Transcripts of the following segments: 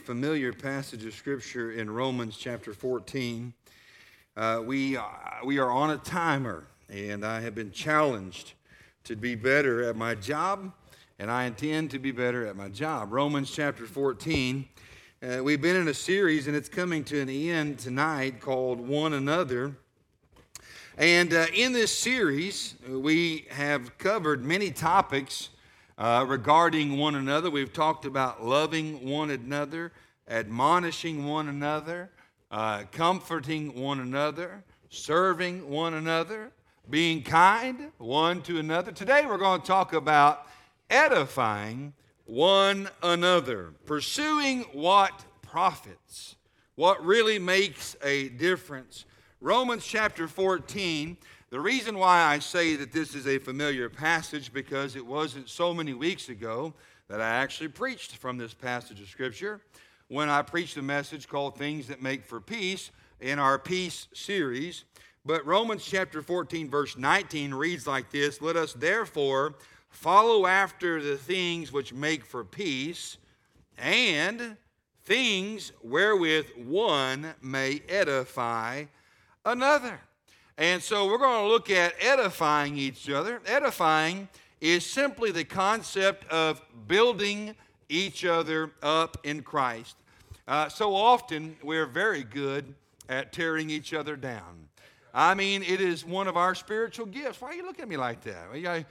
familiar passage of Scripture in Romans chapter 14. We are on a timer, and I have been challenged to be better at my job, and I intend to be better at my job. Romans chapter 14, we've been in a series, and it's coming to an end tonight called One Another. And in this series, we have covered many topics regarding one another. We've talked about loving one another, admonishing one another, comforting one another, serving one another, being kind one to another. Today we're going to talk about edifying one another, pursuing what profits, what really makes a difference. Romans chapter 14, the reason why I say that this is a familiar passage, because it wasn't so many weeks ago that I actually preached from this passage of Scripture when I preached a message called Things That Make for Peace in our Peace series. But Romans chapter 14 verse 19 reads like this: "Let us therefore follow after the things which make for peace, and things wherewith one may edify another." And so we're going to look at edifying each other. Edifying is simply the concept of building each other up in Christ. So often we're very good at tearing each other down. I mean, it is one of our spiritual gifts. Why are you looking at me like that?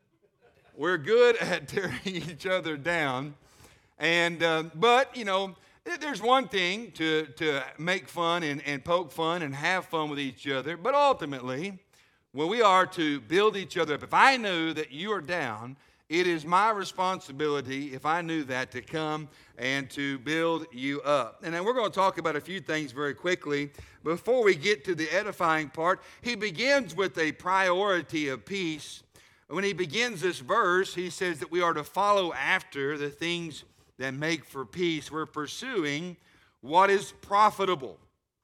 We're good at tearing each other down. And but, there's one thing to make fun and poke fun and have fun with each other, but ultimately, when we are to build each other up, if I knew that you are down, it is my responsibility, if I knew that, to come and to build you up. And then we're going to talk about a few things very quickly. Before we get to the edifying part, he begins with a priority of peace. When he begins this verse, he says that we are to follow after the things that make for peace. We're pursuing what is profitable.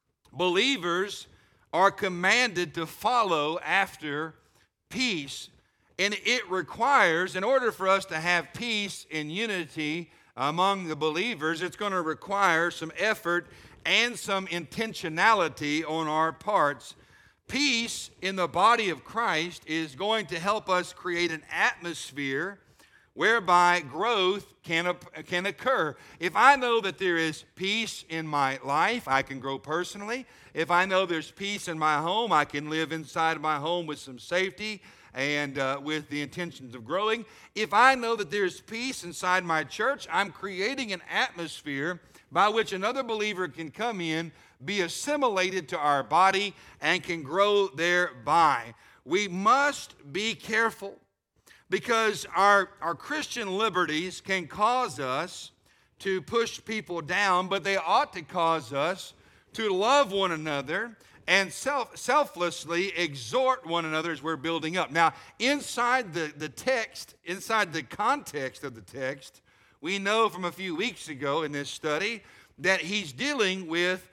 Believers are commanded to follow after peace. And it requires, in order for us to have peace and unity among the believers, it's going to require some effort and some intentionality on our parts. Peace in the body of Christ is going to help us create an atmosphere whereby growth can occur. If I know that there is peace in my life, I can grow personally. If I know there's peace in my home, I can live inside of my home with some safety and with the intentions of growing. If I know that there's peace inside my church, I'm creating an atmosphere by which another believer can come in, be assimilated to our body, and can grow thereby. We must be careful, because our Christian liberties can cause us to push people down, but they ought to cause us to love one another and selflessly exhort one another as we're building up. Now, inside the text, inside the context of the text, we know from a few weeks ago in this study that he's dealing with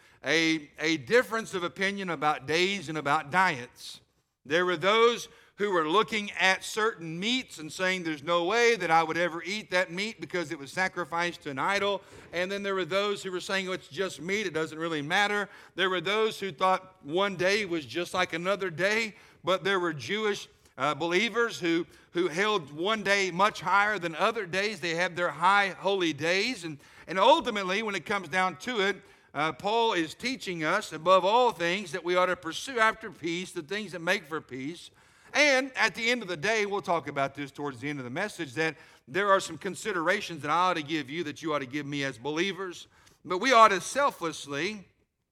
a difference of opinion about days and about diets. There were those who were looking at certain meats and saying there's no way that I would ever eat that meat because it was sacrificed to an idol. And then there were those who were saying, oh, it's just meat, it doesn't really matter. There were those who thought one day was just like another day, but there were Jewish believers who held one day much higher than other days. They had their high holy days. And ultimately, when it comes down to it, Paul is teaching us, above all things, that we ought to pursue after peace, the things that make for peace. And at the end of the day, we'll talk about this towards the end of the message, that there are some considerations that I ought to give you that you ought to give me as believers. But we ought to selflessly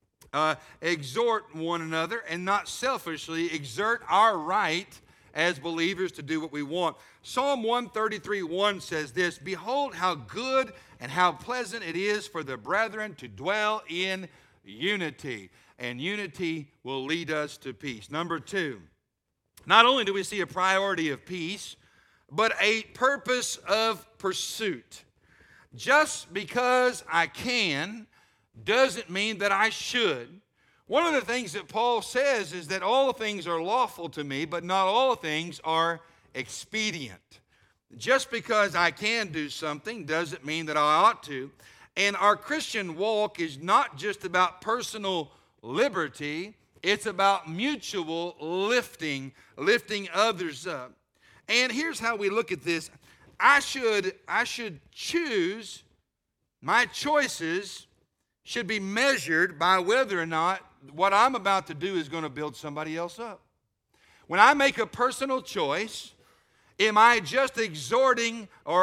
exhort one another and not selfishly exert our right as believers to do what we want. Psalm 133:1 says this: "Behold how good and how pleasant it is for the brethren to dwell in unity." And unity will lead us to peace. Number two, not only do we see a priority of peace, but a purpose of pursuit. Just because I can doesn't mean that I should. One of the things that Paul says is that all things are lawful to me, but not all things are expedient. Just because I can do something doesn't mean that I ought to. And our Christian walk is not just about personal liberty, it's about mutual lifting others up. And here's how we look at this. I should choose, my choices should be measured by whether or not what I'm about to do is going to build somebody else up. When I make a personal choice, am I just exerting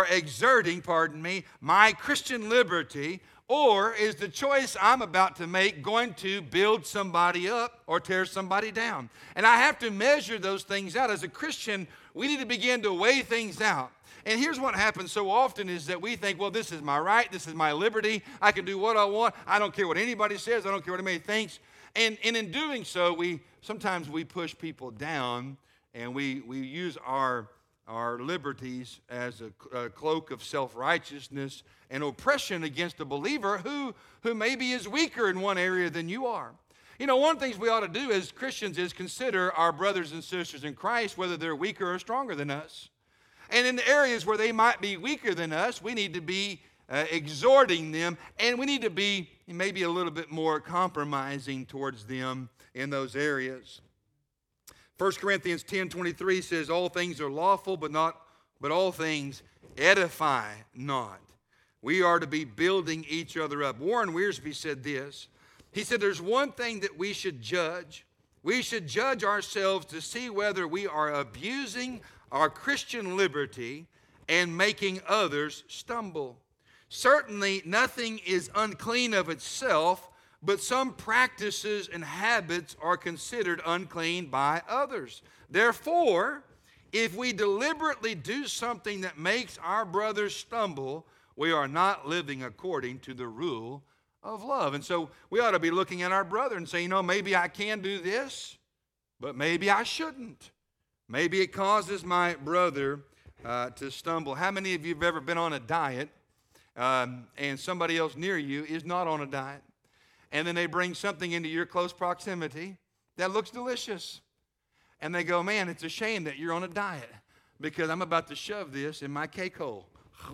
my Christian liberty, or is the choice I'm about to make going to build somebody up or tear somebody down? And I have to measure those things out. As a Christian, we need to begin to weigh things out. And here's what happens so often is that we think, well, this is my right, this is my liberty, I can do what I want, I don't care what anybody says, I don't care what anybody thinks. And in doing so, sometimes we push people down, and we use our liberties as a cloak of self-righteousness and oppression against a believer who maybe is weaker in one area than you are. You know, one of the things we ought to do as Christians is consider our brothers and sisters in Christ, whether they're weaker or stronger than us. And in the areas where they might be weaker than us, we need to be exhorting them, and we need to be maybe a little bit more compromising towards them in those areas. 1 Corinthians 10:23 says, all things are lawful, but all things edify not. We are to be building each other up. Warren Wiersbe said this. He said, there's one thing that we should judge. We should judge ourselves to see whether we are abusing our Christian liberty and making others stumble. Certainly, nothing is unclean of itself, but some practices and habits are considered unclean by others. Therefore, if we deliberately do something that makes our brothers stumble, we are not living according to the rule of love. And so we ought to be looking at our brother and say, maybe I can do this, but maybe I shouldn't. Maybe it causes my brother to stumble. How many of you have ever been on a diet and somebody else near you is not on a diet? And then they bring something into your close proximity that looks delicious. And they go, man, it's a shame that you're on a diet because I'm about to shove this in my cake hole.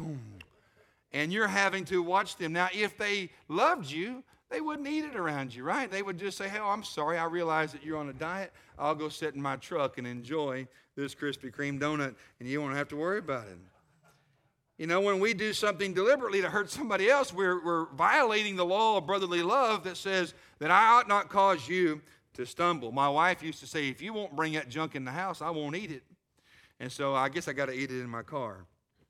And you're having to watch them. Now, if they loved you, they wouldn't eat it around you, right? They would just say, oh, I'm sorry, I realize that you're on a diet. I'll go sit in my truck and enjoy this Krispy Kreme donut, and you won't have to worry about it. You know, when we do something deliberately to hurt somebody else, we're violating the law of brotherly love that says that I ought not cause you to stumble. My wife used to say, if you won't bring that junk in the house, I won't eat it. And so I guess I got to eat it in my car.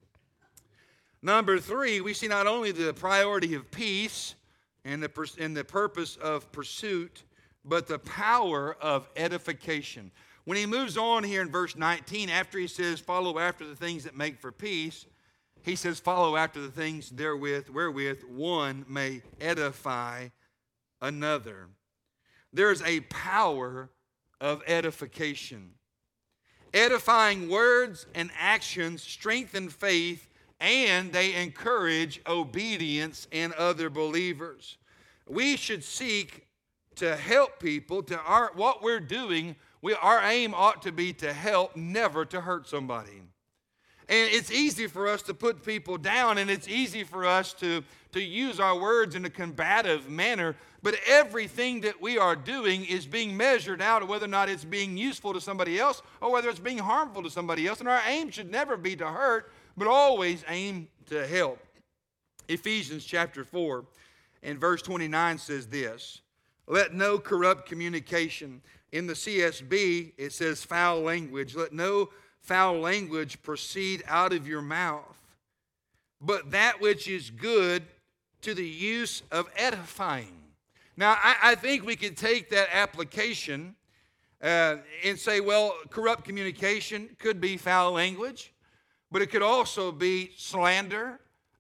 Number 3, we see not only the priority of peace and the purpose of pursuit, but the power of edification. When he moves on here in verse 19, after he says, follow after the things that make for peace, he says, follow after the things wherewith one may edify another. There's a power of edification. Edifying words and actions strengthen faith, and they encourage obedience in other believers. We should seek to help people. What we're doing, our aim ought to be to help, never to hurt somebody. And it's easy for us to put people down, and it's easy for us to use our words in a combative manner, but everything that we are doing is being measured out of whether or not it's being useful to somebody else or whether it's being harmful to somebody else. And our aim should never be to hurt, but always aim to help. Ephesians chapter 4 and verse 29 says this, let no corrupt communication. In the CSB, it says foul language. Let no foul language proceed out of your mouth, but that which is good to the use of edifying. Now, I think we could take that application and say, well, corrupt communication could be foul language, but it could also be slander,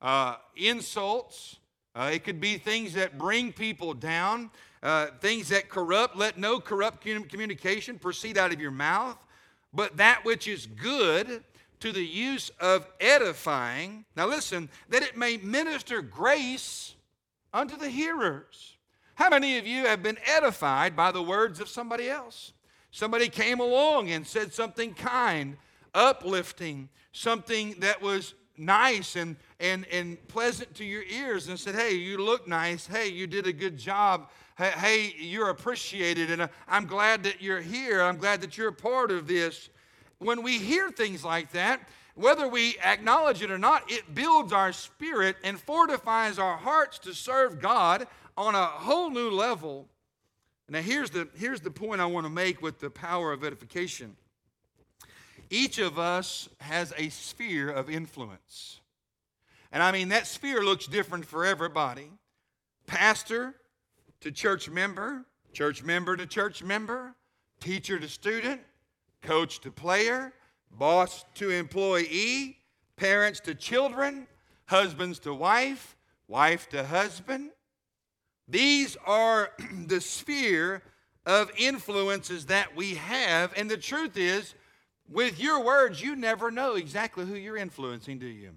insults. It could be things that bring people down, things that corrupt. Let no corrupt communication proceed out of your mouth, but that which is good to the use of edifying. Now listen, that it may minister grace unto the hearers. How many of you have been edified by the words of somebody else? Somebody came along and said something kind, uplifting, something that was nice and pleasant to your ears and said, hey, you look nice. Hey, you did a good job. Hey, you're appreciated, and I'm glad that you're here. I'm glad that you're a part of this. When we hear things like that, whether we acknowledge it or not, it builds our spirit and fortifies our hearts to serve God on a whole new level. Now, here's the point I want to make with the power of edification. Each of us has a sphere of influence. And I mean, that sphere looks different for everybody. Pastor to church member to church member, teacher to student, coach to player, boss to employee, parents to children, husbands to wife, wife to husband. These are the sphere of influences that we have. And the truth is, with your words, you never know exactly who you're influencing, do you?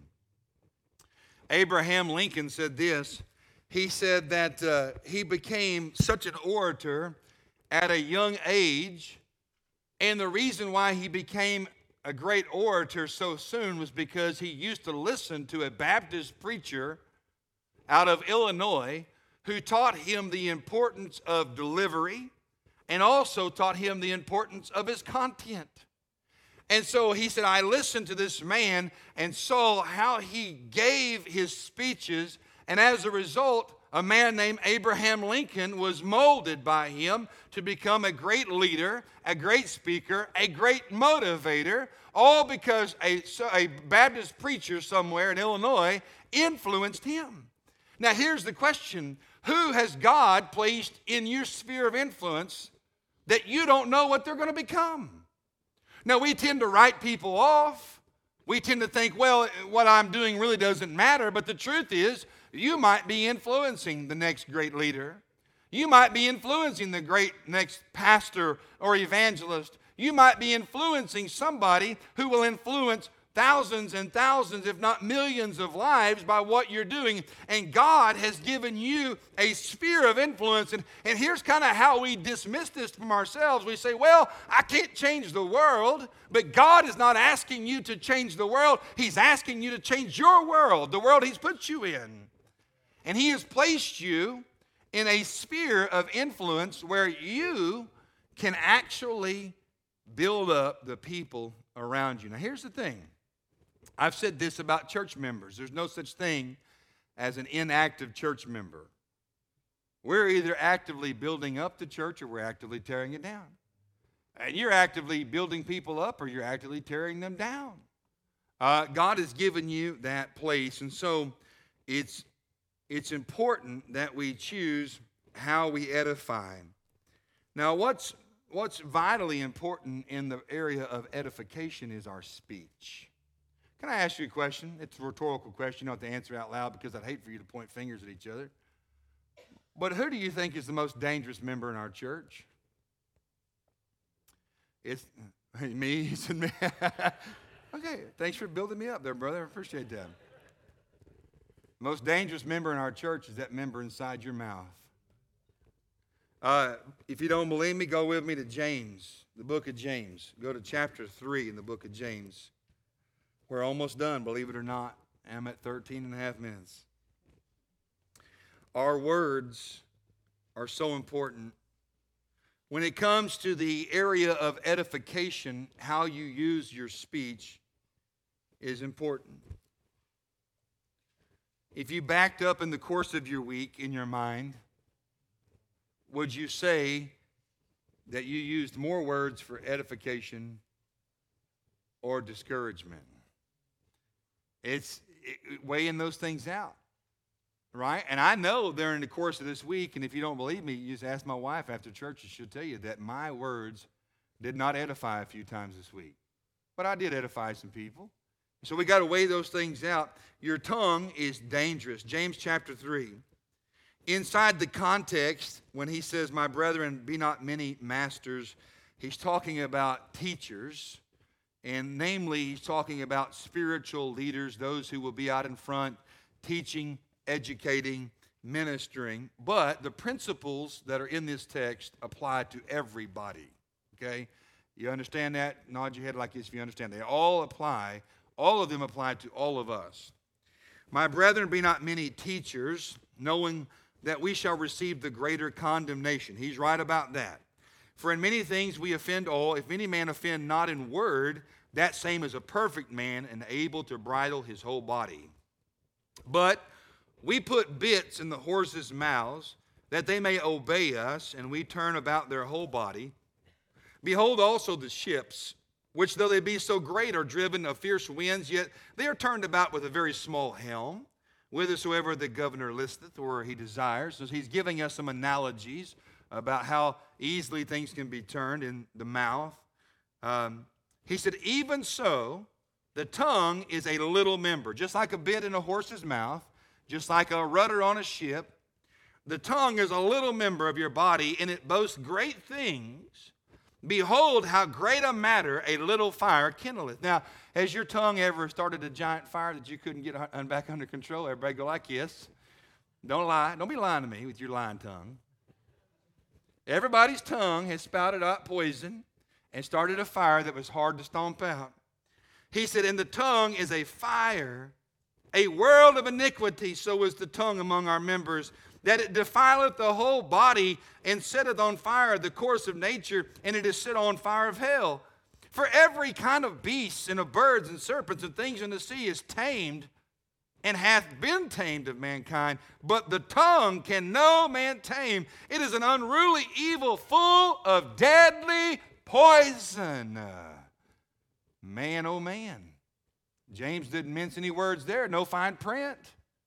Abraham Lincoln said this. He said that he became such an orator at a young age, and the reason why he became a great orator so soon was because he used to listen to a Baptist preacher out of Illinois who taught him the importance of delivery and also taught him the importance of his content. And so he said, I listened to this man and saw how he gave his speeches, and as a result, a man named Abraham Lincoln was molded by him to become a great leader, a great speaker, a great motivator, all because a Baptist preacher somewhere in Illinois influenced him. Now here's the question. Who has God placed in your sphere of influence that you don't know what they're going to become? Now, we tend to write people off. We tend to think, well, what I'm doing really doesn't matter. But the truth is, you might be influencing the next great leader. You might be influencing the great next pastor or evangelist. You might be influencing somebody who will influence thousands and thousands, if not millions of lives by what you're doing. And God has given you a sphere of influence. And here's kind of how we dismiss this from ourselves. We say, well, I can't change the world. But God is not asking you to change the world. He's asking you to change your world, the world He's put you in. And He has placed you in a sphere of influence where you can actually build up the people around you. Now, here's the thing. I've said this about church members. There's no such thing as an inactive church member. We're either actively building up the church or we're actively tearing it down. And you're actively building people up or you're actively tearing them down. God has given you that place. And so it's important that we choose how we edify. Now, what's vitally important in the area of edification is our speech. Can I ask you a question? It's a rhetorical question. You don't have to answer out loud because I'd hate for you to point fingers at each other. But who do you think is the most dangerous member in our church? It's me. He said me. Okay, thanks for building me up there, brother. I appreciate that. The most dangerous member in our church is that member inside your mouth. If you don't believe me, go with me to James, the book of James. Go to chapter 3 in the book of James. We're almost done, believe it or not. I'm at 13 and a half minutes. Our words are so important. When it comes to the area of edification, how you use your speech is important. If you backed up in the course of your week in your mind, would you say that you used more words for edification or discouragement? It's weighing those things out, right? And I know during the course of this week, and if you don't believe me, you just ask my wife after church, and she'll tell you that my words did not edify a few times this week. But I did edify some people. So we got to weigh those things out. Your tongue is dangerous. James chapter 3. Inside the context, when he says, my brethren, be not many masters, he's talking about teachers. And namely, he's talking about spiritual leaders, those who will be out in front teaching, educating, ministering. But the principles that are in this text apply to everybody, okay? You understand that? Nod your head like this if you understand. They all apply All of them apply to all of us. My brethren, be not many teachers, knowing that we shall receive the greater condemnation. He's right about that. For in many things we offend all. If any man offend not in word, that same is a perfect man and able to bridle his whole body. But we put bits in the horses' mouths, that they may obey us, and we turn about their whole body. Behold also the ships, which though they be so great are driven of fierce winds, yet they are turned about with a very small helm, whithersoever the governor listeth, or he desires. So he's giving us some analogies about how easily things can be turned in the mouth. He said, even so, the tongue is a little member, just like a bit in a horse's mouth, just like a rudder on a ship. The tongue is a little member of your body, and it boasts great things. Behold, how great a matter a little fire kindleth. Now, has your tongue ever started a giant fire that you couldn't get back under control? Everybody go like this. Don't lie. Don't be lying to me with your lying tongue. Everybody's tongue has spouted out poison and started a fire that was hard to stomp out. He said, and the tongue is a fire, a world of iniquity, so is the tongue among our members, that it defileth the whole body and setteth on fire the course of nature, and it is set on fire of hell. For every kind of beasts and of birds and serpents and things in the sea is tamed and hath been tamed of mankind, but the tongue can no man tame. It is an unruly evil full of deadly poison. Man, oh man. James didn't mince any words there, no fine print.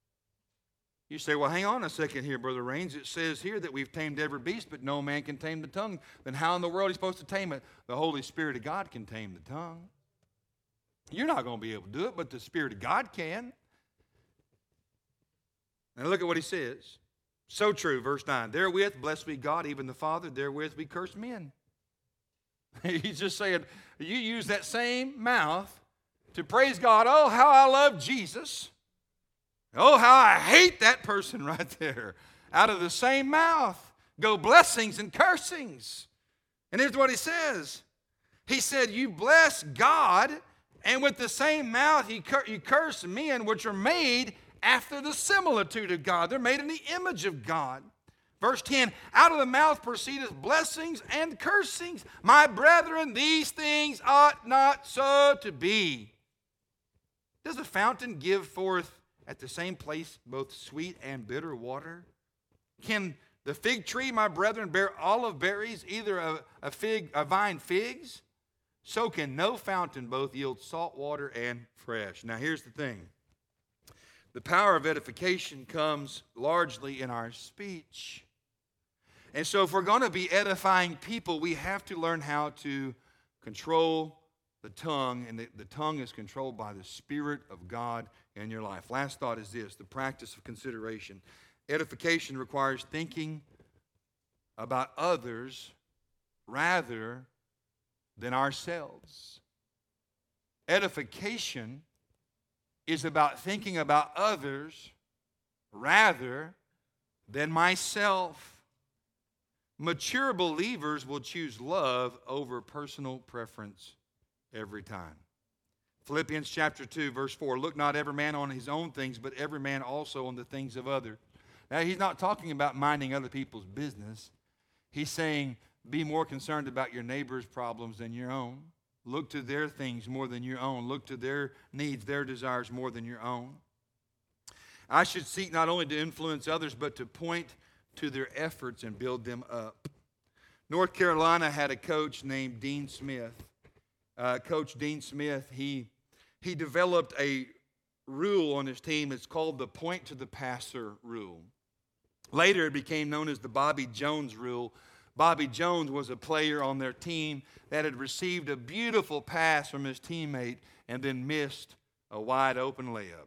You say, well, hang on a second here, Brother Raines. It says here that we've tamed every beast, but no man can tame the tongue. Then how in the world are you supposed to tame it? The Holy Spirit of God can tame the tongue. You're not going to be able to do it, but the Spirit of God can. Now look at what he says. So true, verse 9. Therewith blessed be God, even the Father. Therewith we curse men. He's just saying, you use that same mouth to praise God. Oh, how I love Jesus. Oh, how I hate that person right there. Out of the same mouth go blessings and cursings. And here's what he says. He said, you bless God, and with the same mouth you curse men which are made after the similitude of God. They're made in the image of God. Verse 10, out of the mouth proceedeth blessings and cursings. My brethren, these things ought not so to be. Does a fountain give forth at the same place both sweet and bitter water? Can the fig tree, my brethren, bear olive berries, either a vine figs? So can no fountain both yield salt water and fresh. Now here's the thing. The power of edification comes largely in our speech. And so if we're going to be edifying people, we have to learn how to control the tongue, and the tongue is controlled by the Spirit of God in your life. Last thought is this, the practice of consideration. Edification requires thinking about others rather than ourselves. Edification is about thinking about others rather than myself. Mature believers will choose love over personal preference every time. Philippians chapter 2, verse 4, look not every man on his own things, but every man also on the things of others. Now, he's not talking about minding other people's business. He's saying, be more concerned about your neighbor's problems than your own. Look to their things more than your own. Look to their needs, their desires more than your own. I should seek not only to influence others, but to point to their efforts and build them up. North Carolina had a coach named Dean Smith. Coach Dean Smith, he developed a rule on his team. It's called the point to the passer rule. Later, it became known as the Bobby Jones rule. Bobby Jones was a player on their team that had received a beautiful pass from his teammate and then missed a wide open layup.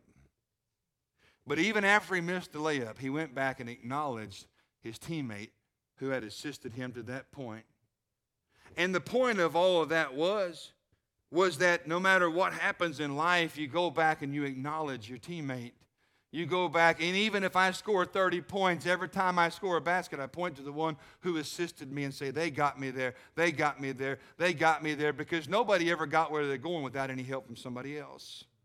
But even after he missed the layup, he went back and acknowledged his teammate who had assisted him to that point. And the point of all of that was that no matter what happens in life, you go back and you acknowledge your teammate. You go back, and even if I score 30 points, every time I score a basket, I point to the one who assisted me and say, they got me there, they got me there, they got me there, because nobody ever got where they're going without any help from somebody else.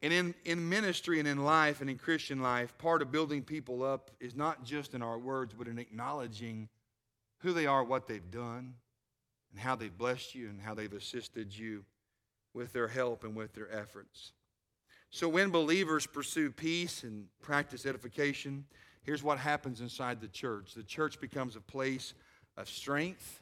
And in ministry and in life and in Christian life, part of building people up is not just in our words, but in acknowledging who they are, what they've done, and how they've blessed you and how they've assisted you with their help and with their efforts. So when believers pursue peace and practice edification, here's what happens inside the church. The church becomes a place of strength,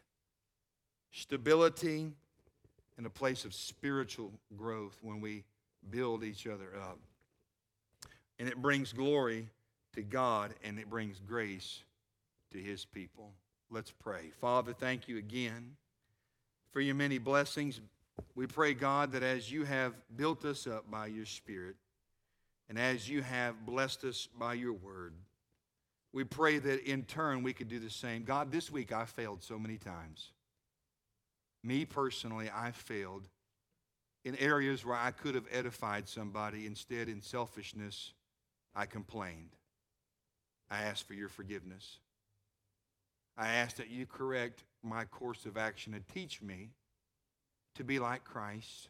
stability, and a place of spiritual growth when we build each other up. And it brings glory to God, and it brings grace to His people. Let's pray. Father, thank you again for your many blessings. We pray, God, that as you have built us up by your Spirit, and as you have blessed us by your word, we pray that in turn we could do the same. God, this week I failed so many times. Me personally, I failed in areas where I could have edified somebody. Instead, in selfishness, I complained. I ask for your forgiveness. I ask that you correct my course of action and teach me to be like Christ.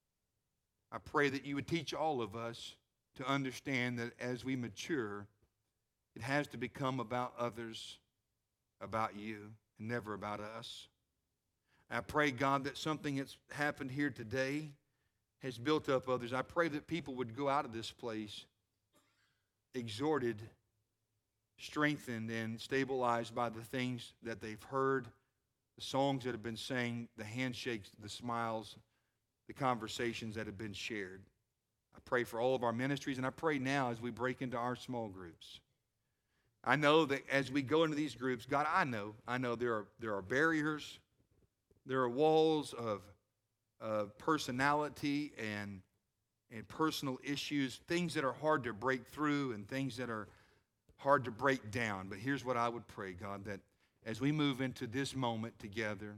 I pray that you would teach all of us to understand that as we mature, it has to become about others, about you, and never about us. I pray, God, that something that's happened here today has built up others. I pray that people would go out of this place exhorted, strengthened, and stabilized by the things that they've heard, the songs that have been sang, the handshakes, the smiles, the conversations that have been shared. I pray for all of our ministries, and I pray now as we break into our small groups. I know that as we go into these groups, God, I know there are barriers, there are walls of personality and personal issues, things that are hard to break through and things that are hard to break down. But here's what I would pray, God, that as we move into this moment together,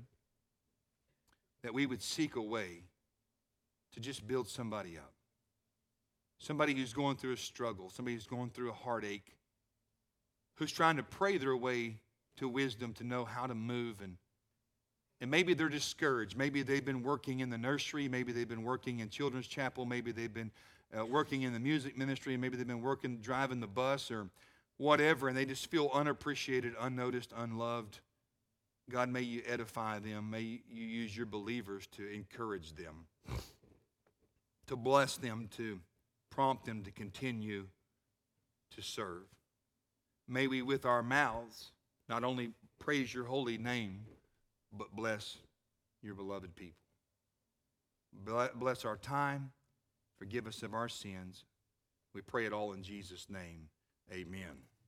that we would seek a way to just build somebody up. Somebody who's going through a struggle, somebody who's going through a heartache, who's trying to pray their way to wisdom to know how to move. And maybe they're discouraged. Maybe they've been working in the nursery. Maybe they've been working in children's chapel. Maybe they've been working in the music ministry. Maybe they've been driving the bus or whatever, and they just feel unappreciated, unnoticed, unloved. God, may you edify them. May you use your believers to encourage them, to bless them, to prompt them to continue to serve. May we with our mouths not only praise your holy name, but bless your beloved people. Bless our time. Forgive us of our sins. We pray it all in Jesus' name. Amen.